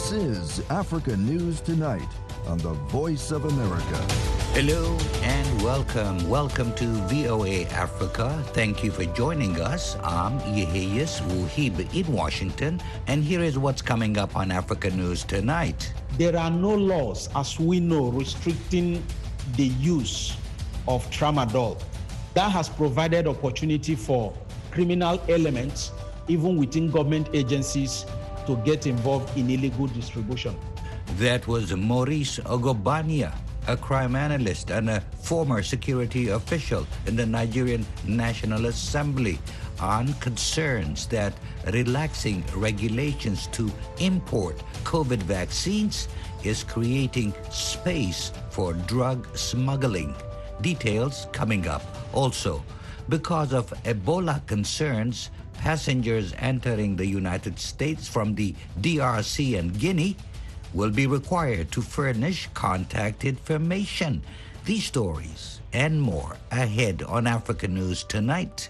This is Africa News Tonight on the Voice of America. Hello and welcome. Welcome to VOA Africa. Thank you for joining us. I'm Yeheyes Wuhib in Washington, and here is what's coming up on Africa News Tonight. There are no laws, as we know, restricting the use of tramadol. That has provided opportunity for criminal elements, even within government agencies, to get involved in illegal distribution. That was Maurice Ogbonnia, a crime analyst and a former security official in the Nigerian National Assembly, on concerns that relaxing regulations to import COVID vaccines is creating space for drug smuggling. Details coming up. Also, because of Ebola concerns, passengers entering the United States from the DRC and Guinea will be required to furnish contact information. These stories and more ahead on Africa News Tonight.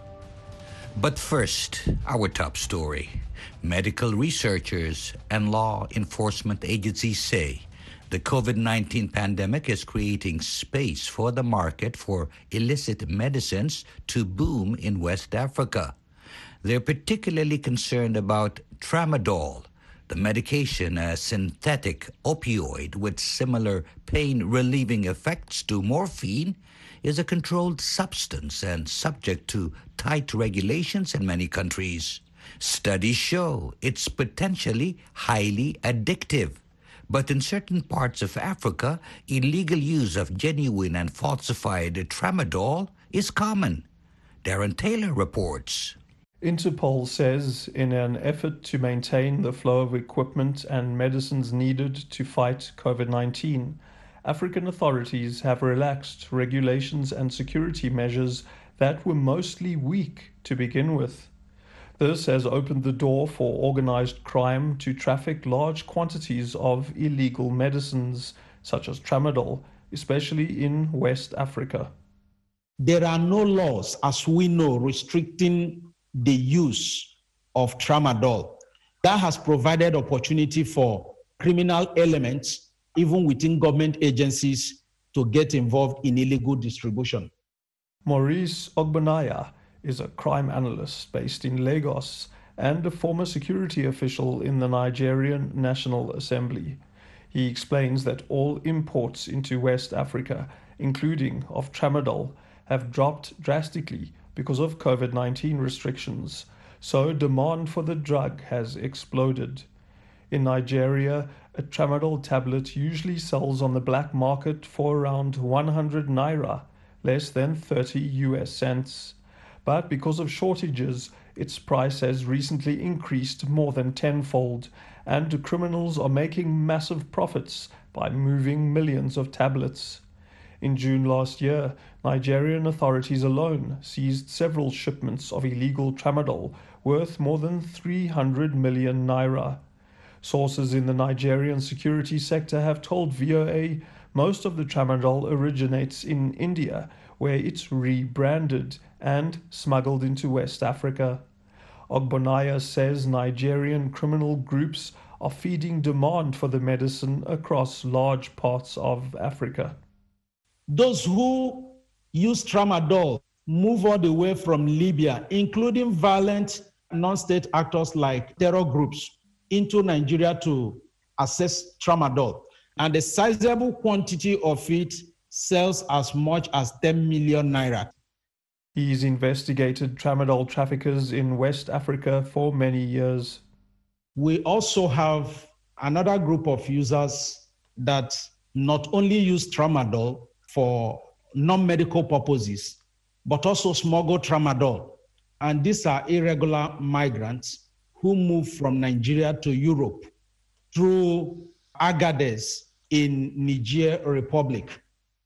But first, our top story. Medical researchers and law enforcement agencies say the COVID-19 pandemic is creating space for the market for illicit medicines to boom in West Africa. They're particularly concerned about tramadol, the medication, a synthetic opioid with similar pain-relieving effects to morphine, is a controlled substance and subject to tight regulations in many countries. Studies show it's potentially highly addictive. But in certain parts of Africa, illegal use of genuine and falsified tramadol is common. Darren Taylor reports. Interpol says in an effort to maintain the flow of equipment and medicines needed to fight COVID-19, African authorities have relaxed regulations and security measures that were mostly weak to begin with. This has opened the door for organized crime to traffic large quantities of illegal medicines, such as tramadol, especially in West Africa. There are no laws, as we know, restricting the use of tramadol. That has provided opportunity for criminal elements, even within government agencies, to get involved in illegal distribution. Maurice Ogbonnia is a crime analyst based in Lagos and a former security official in the Nigerian National Assembly. He explains that all imports into West Africa, including of tramadol, have dropped drastically because of COVID-19 restrictions, so demand for the drug has exploded. In Nigeria, a tramadol tablet usually sells on the black market for around 100 naira, less than 30 US cents. But because of shortages, its price has recently increased more than tenfold, and criminals are making massive profits by moving millions of tablets. In June last year, Nigerian authorities alone seized several shipments of illegal tramadol worth more than 300 million naira. Sources in the Nigerian security sector have told VOA most of the tramadol originates in India, where it's rebranded and smuggled into West Africa. Ogbonnia says Nigerian criminal groups are feeding demand for the medicine across large parts of Africa. Those who use tramadol move all the way from Libya, including violent non-state actors like terror groups, into Nigeria to access tramadol. And a sizable quantity of it sells as much as 10 million naira. He's investigated tramadol traffickers in West Africa for many years. We also have another group of users that not only use tramadol for non-medical purposes, but also smuggle tramadol. And these are irregular migrants who move from Nigeria to Europe through Agadez in Niger Republic.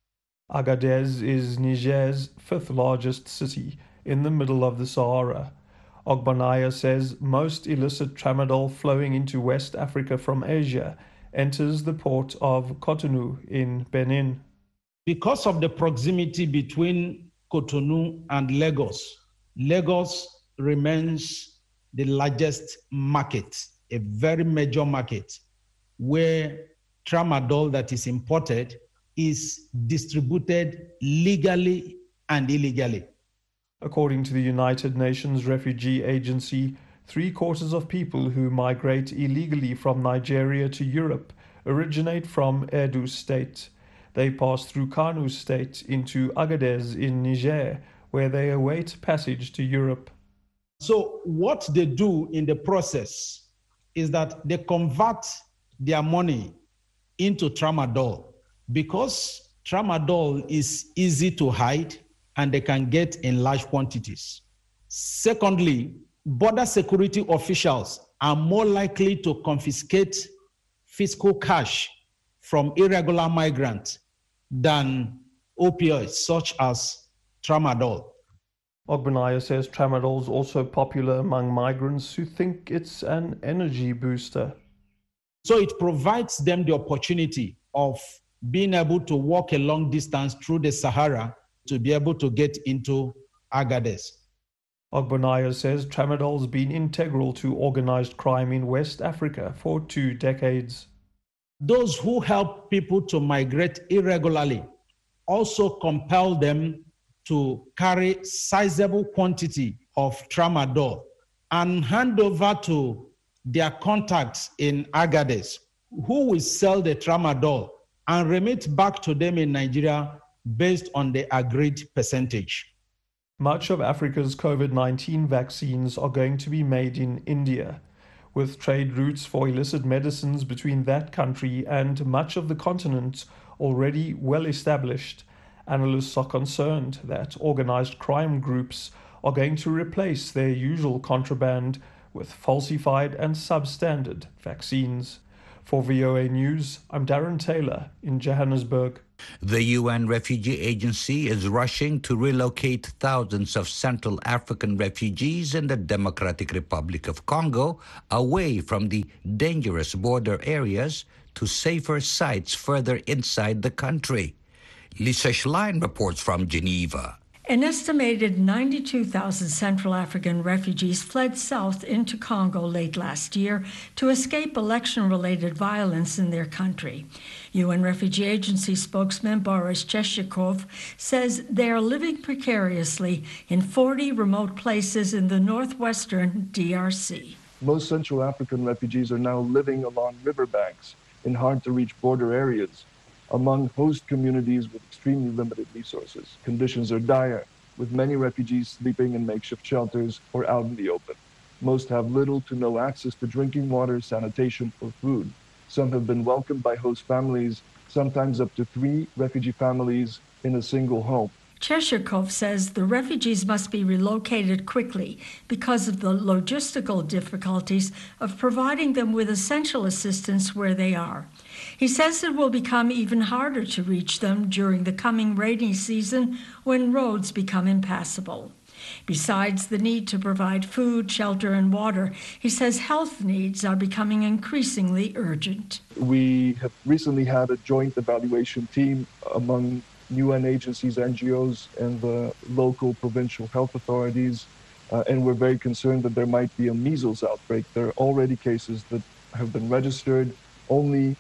Agadez is Niger's fifth largest city in the middle of the Sahara. Ogbonnia says most illicit tramadol flowing into West Africa from Asia enters the port of Cotonou in Benin. Because of the proximity between Cotonou and Lagos, Lagos remains the largest market, a very major market where tramadol that is imported is distributed legally and illegally. According to the United Nations Refugee Agency, 3/4 of people who migrate illegally from Nigeria to Europe originate from Edo State. They pass through Kano State into Agadez in Niger, where they await passage to Europe. So what they do in the process is that they convert their money into tramadol, because tramadol is easy to hide and they can get in large quantities. Secondly, border security officials are more likely to confiscate fiscal cash from irregular migrants than opioids such as tramadol. Ogbonnaya says tramadol is also popular among migrants who think it's an energy booster. So it provides them the opportunity of being able to walk a long distance through the Sahara to be able to get into Agadez. Ogbonnaya says tramadol has been integral to organized crime in West Africa for 2 decades. Those who help people to migrate irregularly also compel them to carry sizable quantity of tramadol and hand over to their contacts in Agadez, who will sell the tramadol and remit back to them in Nigeria based on the agreed percentage. Much of Africa's COVID-19 vaccines are going to be made in India, with trade routes for illicit medicines between that country and much of the continent already well established. Analysts are concerned that organized crime groups are going to replace their usual contraband with falsified and substandard vaccines. For VOA News, I'm Darren Taylor in Johannesburg. The UN Refugee Agency is rushing to relocate thousands of Central African refugees in the Democratic Republic of Congo away from the dangerous border areas to safer sites further inside the country. Lisa Schlein reports from Geneva. An estimated 92,000 Central African refugees fled south into Congo late last year to escape election-related violence in their country. UN Refugee Agency spokesman Boris Cheshikov says they are living precariously in 40 remote places in the northwestern DRC. Most Central African refugees are now living along riverbanks in hard-to-reach border areas, among host communities with extremely limited resources. Conditions are dire, with many refugees sleeping in makeshift shelters or out in the open. Most have little to no access to drinking water, sanitation, or food. Some have been welcomed by host families, sometimes up to 3 refugee families in a single home. Cheshikov says the refugees must be relocated quickly because of the logistical difficulties of providing them with essential assistance where they are. He says it will become even harder to reach them during the coming rainy season when roads become impassable. Besides the need to provide food, shelter, and water, he says health needs are becoming increasingly urgent. We have recently had a joint evaluation team among UN agencies, NGOs, and the local provincial health authorities, and we're very concerned that there might be a measles outbreak. There are already cases that have been registered. Only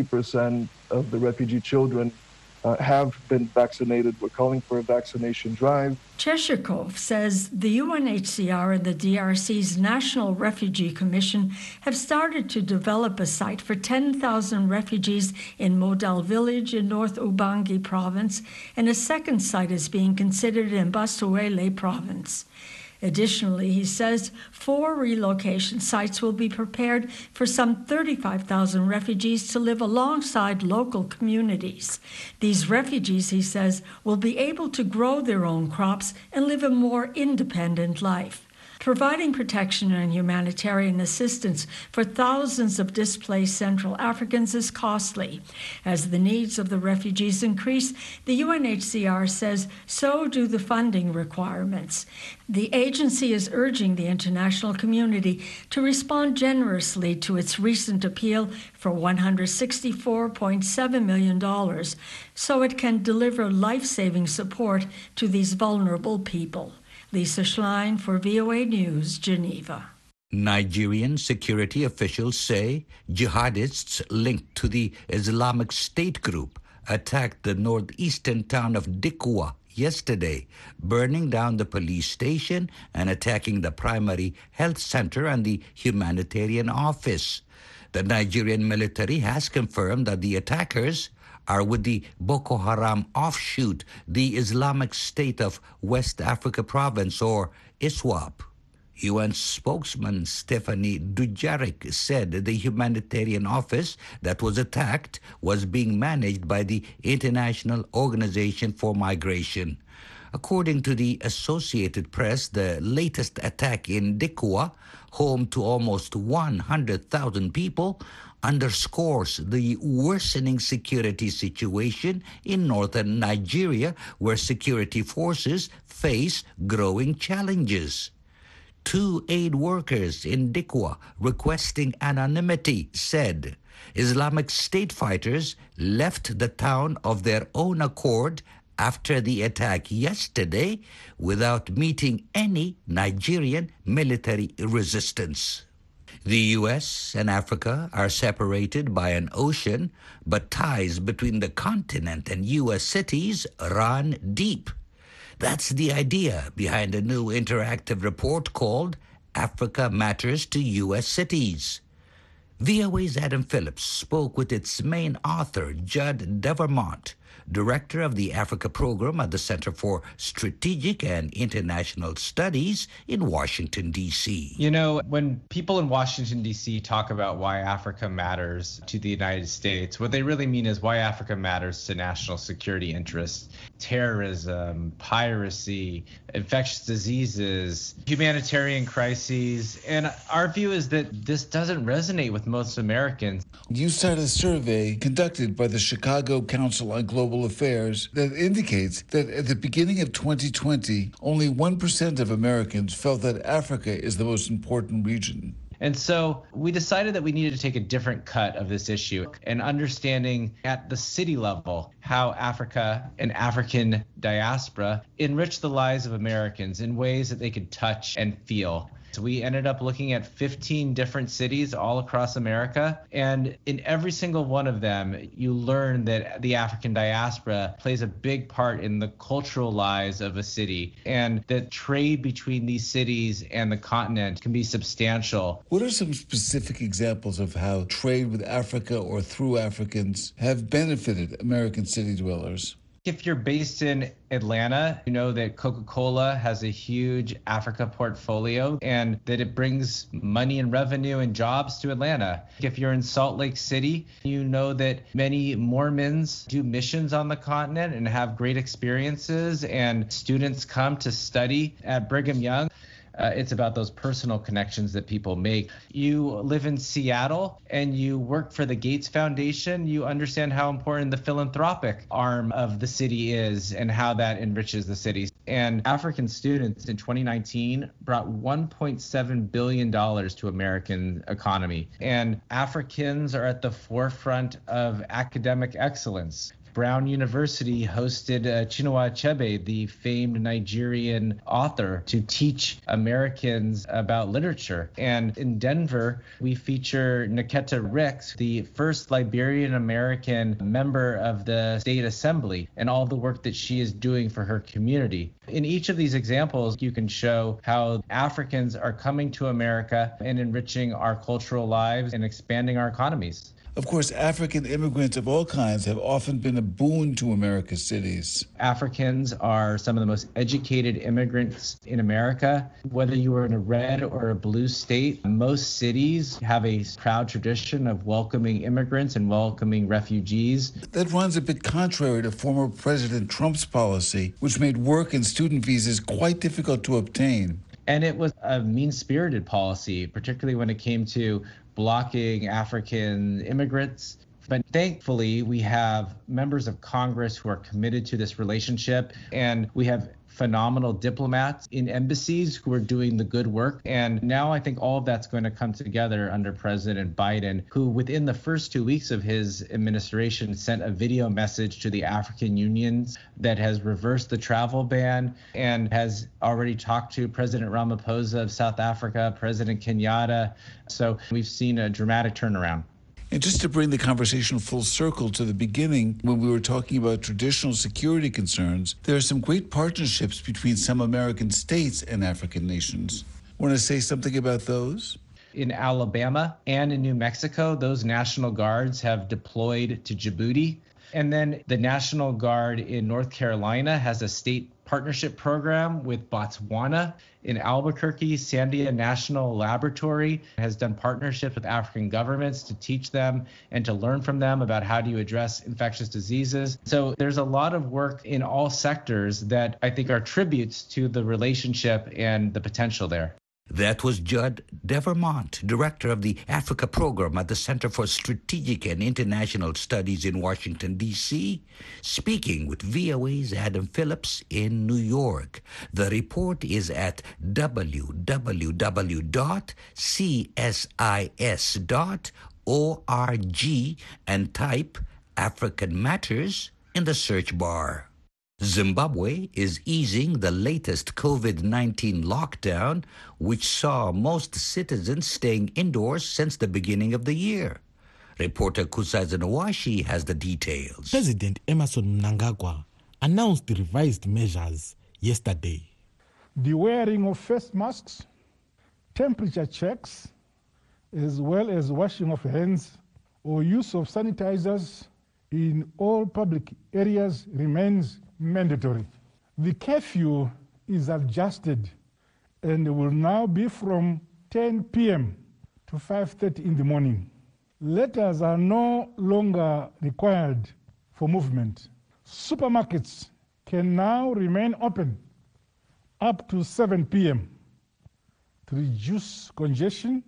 30% of the refugee children have been vaccinated. We're calling for a vaccination drive. Cheshikov says the UNHCR and the DRC's National Refugee Commission have started to develop a site for 10,000 refugees in Modal village in North Ubangi province, and a second site is being considered in Basuele province. Additionally, he says 4 relocation sites will be prepared for some 35,000 refugees to live alongside local communities. These refugees, he says, will be able to grow their own crops and live a more independent life. Providing protection and humanitarian assistance for thousands of displaced Central Africans is costly. As the needs of the refugees increase, the UNHCR says so do the funding requirements. The agency is urging the international community to respond generously to its recent appeal for $164.7 million so it can deliver life-saving support to these vulnerable people. Lisa Schlein for VOA News, Geneva. Nigerian security officials say jihadists linked to the Islamic State group attacked the northeastern town of Dikwa yesterday, burning down the police station and attacking the primary health center and the humanitarian office. The Nigerian military has confirmed that the attackers are with the Boko Haram offshoot, the Islamic State of West Africa Province, or ISWAP. UN spokesman Stephanie Dujarric said the humanitarian office that was attacked was being managed by the International Organization for Migration. According to the Associated Press, the latest attack in Dikwa, home to almost 100,000 people, underscores the worsening security situation in northern Nigeria, where security forces face growing challenges. 2 aid workers in Dikwa requesting anonymity said Islamic State fighters left the town of their own accord after the attack yesterday without meeting any Nigerian military resistance. The U.S. and Africa are separated by an ocean, but ties between the continent and U.S. cities run deep. That's the idea behind a new interactive report called Africa Matters to U.S. Cities. VOA's Adam Phillips spoke with its main author, Judd Devermont, director of the Africa program at the Center for Strategic and International Studies in Washington, D.C. You know, when people in Washington, D.C. talk about why Africa matters to the United States, what they really mean is why Africa matters to national security interests. Terrorism, piracy, infectious diseases, humanitarian crises. And our view is that this doesn't resonate with most Americans. You cite a survey conducted by the Chicago Council on Global Affairs that indicates that at the beginning of 2020, only 1% of Americans felt that Africa is the most important region. And so we decided that we needed to take a different cut of this issue and understanding at the city level how Africa and African diaspora enrich the lives of Americans in ways that they could touch and feel. So we ended up looking at 15 different cities all across America. And in every single one of them, you learn that the African diaspora plays a big part in the cultural lives of a city, and that trade between these cities and the continent can be substantial. What are some specific examples of how trade with Africa or through Africans have benefited American city dwellers? If you're based in Atlanta, you know that Coca-Cola has a huge Africa portfolio and that it brings money and revenue and jobs to Atlanta. If you're in Salt Lake City, you know that many Mormons do missions on the continent and have great experiences, and students come to study at Brigham Young. It's about those personal connections that people make. You live in Seattle and you work for the Gates Foundation. You understand how important the philanthropic arm of the city is and how that enriches the city. And African students in 2019 brought $1.7 billion to American economy. And Africans are at the forefront of academic excellence. Brown University hosted Chinua Achebe, the famed Nigerian author, to teach Americans about literature. And in Denver, we feature Nketa Ricks, the first Liberian American member of the state assembly, and all the work that she is doing for her community. In each of these examples, you can show how Africans are coming to America and enriching our cultural lives and expanding our economies. Of course, African immigrants of all kinds have often been a boon to America's cities. Africans are some of the most educated immigrants in America. Whether you are in a red or a blue state, most cities have a proud tradition of welcoming immigrants and welcoming refugees. That runs a bit contrary to former President Trump's policy, which made work and student visas quite difficult to obtain. And it was a mean-spirited policy, particularly when it came to blocking African immigrants But thankfully, we have members of Congress who are committed to this relationship, and we have phenomenal diplomats in embassies who are doing the good work. And now I think all of that's going to come together under President Biden, who within the first 2 weeks of his administration sent a video message to the African unions that has reversed the travel ban and has already talked to President Ramaphosa of South Africa, President Kenyatta. So we've seen a dramatic turnaround. And just to bring the conversation full circle to the beginning, when we were talking about traditional security concerns, there are some great partnerships between some American states and African nations. Want to say something about those? In Alabama and in New Mexico, those National Guards have deployed to Djibouti. And then the National Guard in North Carolina has a state partnership program with Botswana. In Albuquerque, Sandia National Laboratory has done partnerships with African governments to teach them and to learn from them about how do you address infectious diseases. So there's a lot of work in all sectors that I think are tributes to the relationship and the potential there. That was Judd Devermont, director of the Africa program at the Center for Strategic and International Studies in Washington, D.C., speaking with VOA's Adam Phillips in New York. The report is at www.csis.org and type African Matters in the search bar. Zimbabwe is easing the latest COVID-19 lockdown, which saw most citizens staying indoors since the beginning of the year. Reporter Kusaza Nawashi has the details. President Emmerson Mnangagwa announced the revised measures yesterday. The wearing of face masks, temperature checks, as well as washing of hands or use of sanitizers in all public areas remains mandatory. The curfew is adjusted and will now be from 10 p.m. to 5:30 in the morning. Letters are no longer required for movement. Supermarkets can now remain open up to 7 p.m. to reduce congestion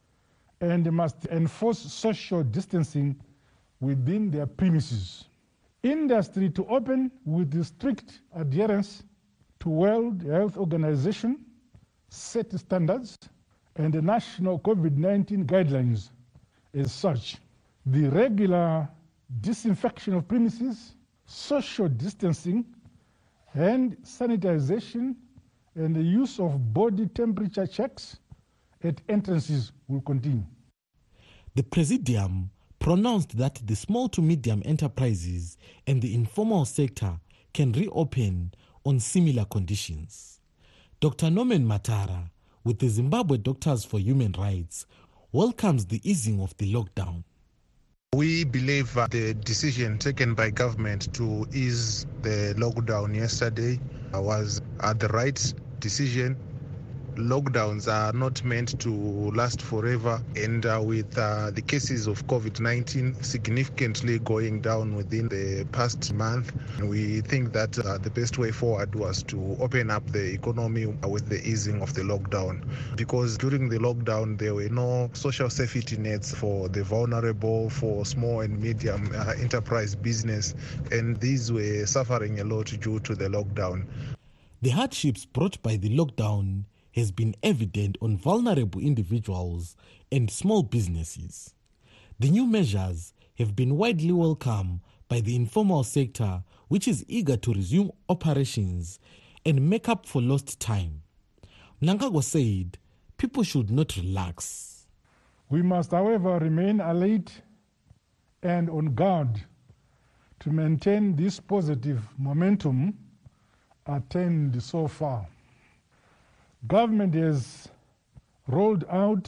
and must enforce social distancing within their premises. Industry to open with strict adherence to World Health Organization set standards and the national COVID-19 guidelines. As such, the regular disinfection of premises, social distancing, hand sanitization, and the use of body temperature checks at entrances will continue. The Presidium pronounced that the small to medium enterprises and the informal sector can reopen on similar conditions. Dr. Norman Matara, with the Zimbabwe Doctors for Human Rights, welcomes the easing of the lockdown. We believe the decision taken by government to ease the lockdown yesterday was the right decision. Lockdowns are not meant to last forever, and with the cases of COVID-19 significantly going down within the past month, we think that the best way forward was to open up the economy with the easing of the lockdown, because during the lockdown there were no social safety nets for the vulnerable, for small and medium enterprise business, and these were suffering a lot due to the lockdown. The hardships brought by the lockdown has been evident on vulnerable individuals and small businesses. The new measures have been widely welcomed by the informal sector, which is eager to resume operations and make up for lost time. Mnangagwa said people should not relax. We must, however, remain alert and on guard to maintain this positive momentum attained so far. Government has rolled out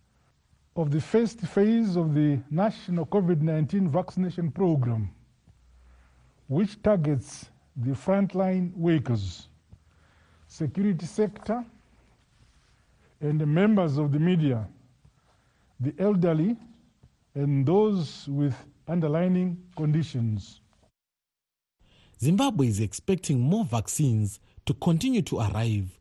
of the first phase of the national COVID-19 vaccination program, which targets the frontline workers, security sector, and the members of the media, the elderly, and those with underlying conditions. Zimbabwe is expecting more vaccines to continue to arrive.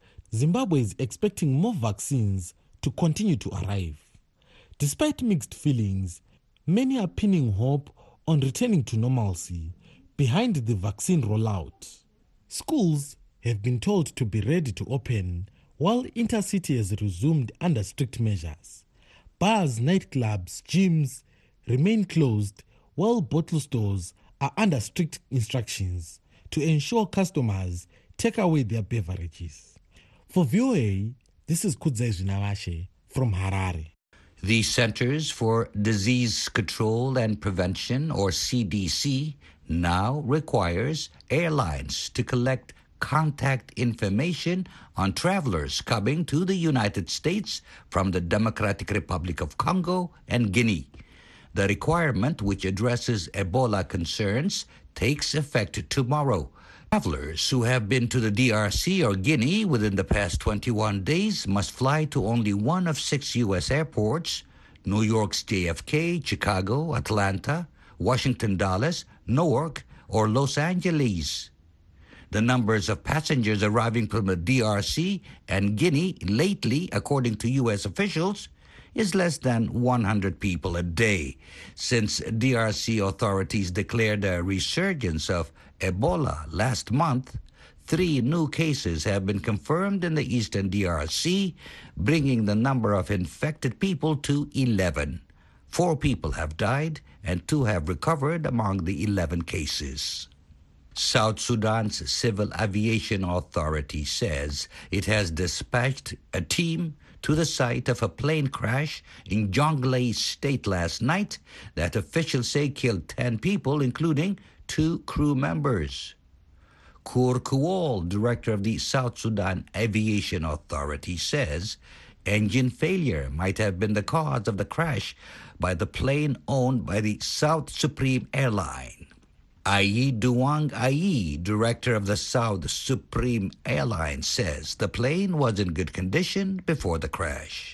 Despite mixed feelings, many are pinning hope on returning to normalcy behind the vaccine rollout. Schools have been told to be ready to open while intercity has resumed under strict measures. Bars, nightclubs, gyms remain closed while bottle stores are under strict instructions to ensure customers take away their beverages. For VOA, this is Kudzai Zinawashe from Harare. The Centers for Disease Control and Prevention, or CDC, now requires airlines to collect contact information on travelers coming to the United States from the Democratic Republic of Congo and Guinea. The requirement, which addresses Ebola concerns, takes effect tomorrow. Travelers who have been to the DRC or Guinea within the past 21 days must fly to only one of 6 U.S. airports: New York's JFK, Chicago, Atlanta, Washington Dulles, Newark, or Los Angeles. The numbers of passengers arriving from the DRC and Guinea lately, according to U.S. officials, is less than 100 people a day. Since DRC authorities declared a resurgence of Ebola last month, 3 new cases have been confirmed in the eastern DRC, bringing the number of infected people to 11. 4 people have died and 2 have recovered among the 11 cases. South Sudan's Civil Aviation Authority says it has dispatched a team to the site of a plane crash in Jonglei State last night that officials say killed 10 people, including 2 crew members. Kur Kuol, director of the South Sudan Aviation Authority, says engine failure might have been the cause of the crash by the plane owned by the South Supreme Airline. Ayi Duang Ayi, director of the South Supreme Airline, says the plane was in good condition before the crash.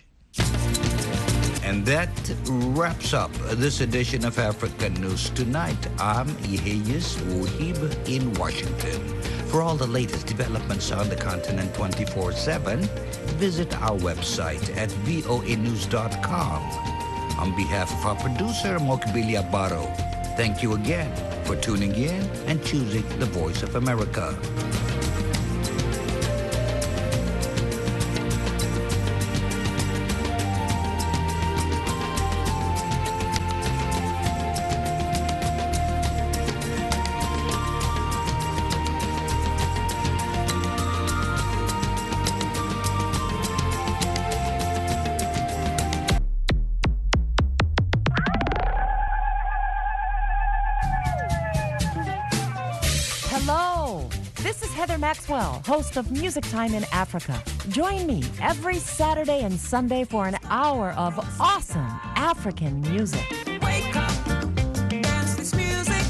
And that wraps up this edition of African News Tonight. I'm Iheyes Uhib in Washington. For all the latest developments on the continent 24/7, visit our website at voanews.com. On behalf of our producer, Mokbilia Baro, thank you again for tuning in and choosing the Voice of America. Maxwell, host of Music Time in Africa. Join me every Saturday and Sunday for an hour of awesome African music. Wake up, dance this music.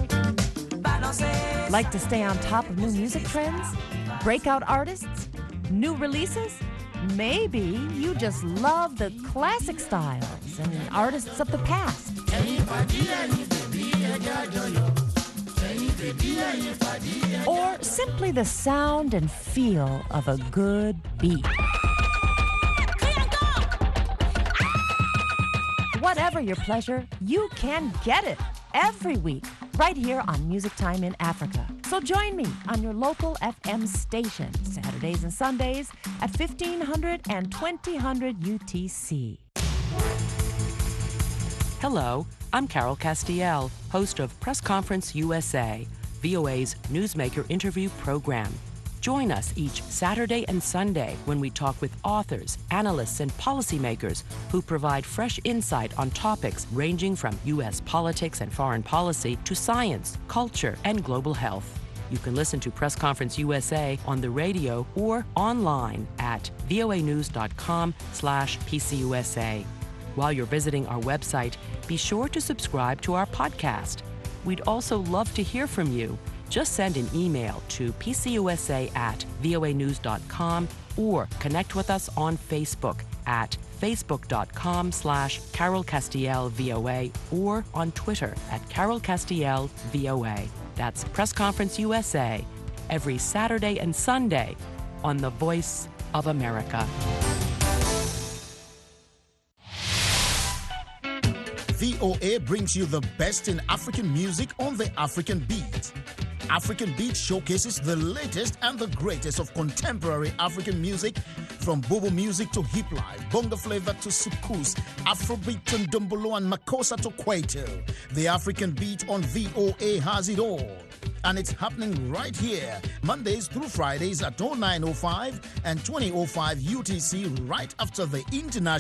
Like to stay on top of new music trends? Breakout artists? New releases? Maybe you just love the classic styles and artists of the past. Or simply the sound and feel of a good beat. Whatever your pleasure, you can get it every week right here on Music Time in Africa. So join me on your local FM station, Saturdays and Sundays at 1500 and 2000 UTC. Hello, I'm Carol Castiel, host of Press Conference USA, VOA's newsmaker interview program. Join us each Saturday and Sunday when we talk with authors, analysts, and policymakers who provide fresh insight on topics ranging from U.S. politics and foreign policy to science, culture, and global health. You can listen to Press Conference USA on the radio or online at voanews.com/PCUSA. While you're visiting our website, be sure to subscribe to our podcast. We'd also love to hear from you. Just send an email to pcusa@voanews.com or connect with us on Facebook at facebook.com/Carol Castiel VOA or on Twitter at Carol Castiel VOA. That's Press Conference USA every Saturday and Sunday on the Voice of America. VOA brings you the best in African music on the African Beat. African Beat showcases the latest and the greatest of contemporary African music, from Bobo music to hip life, bongo flavor to soukous, Afrobeat to ndombolo and makossa to kwaito. The African Beat on VOA has it all. And it's happening right here, Mondays through Fridays at 09:05 and 20:05 UTC, right after the international